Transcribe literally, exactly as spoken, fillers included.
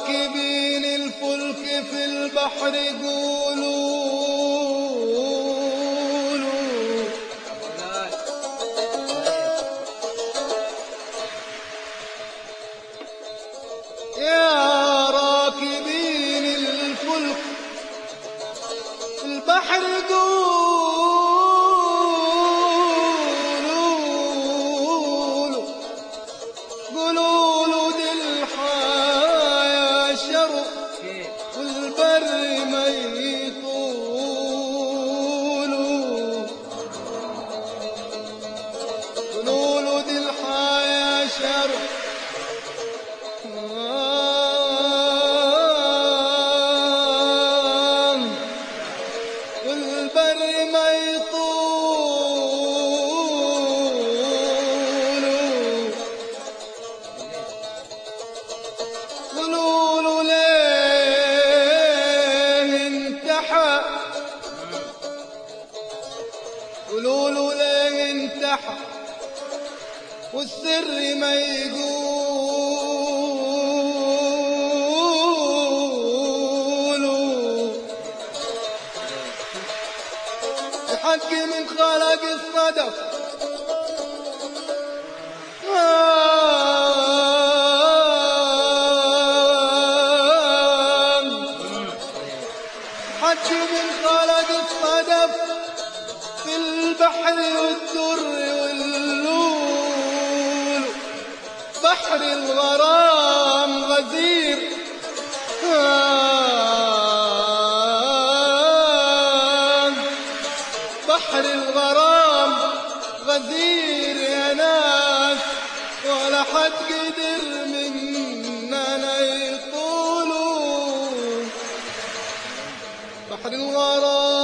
راكبين الفلك في البحر قولوا يا راكبين الفلك في البحر قولوا قولوا له دي الحياة شر والبر ما يطولوا قولوا له دي الحياة شر والبر ما يطولوا قولوا له ليه انتحى قولوا له ليه انتحى والسر ما يقولوا الحق من خلق الصدف حج من خلق الصدف في البحر والدر واللول بحر الغرام غزير بحر الغرام غزير يا ناس ولا حد قدر مننا يطولوا بحر الغرام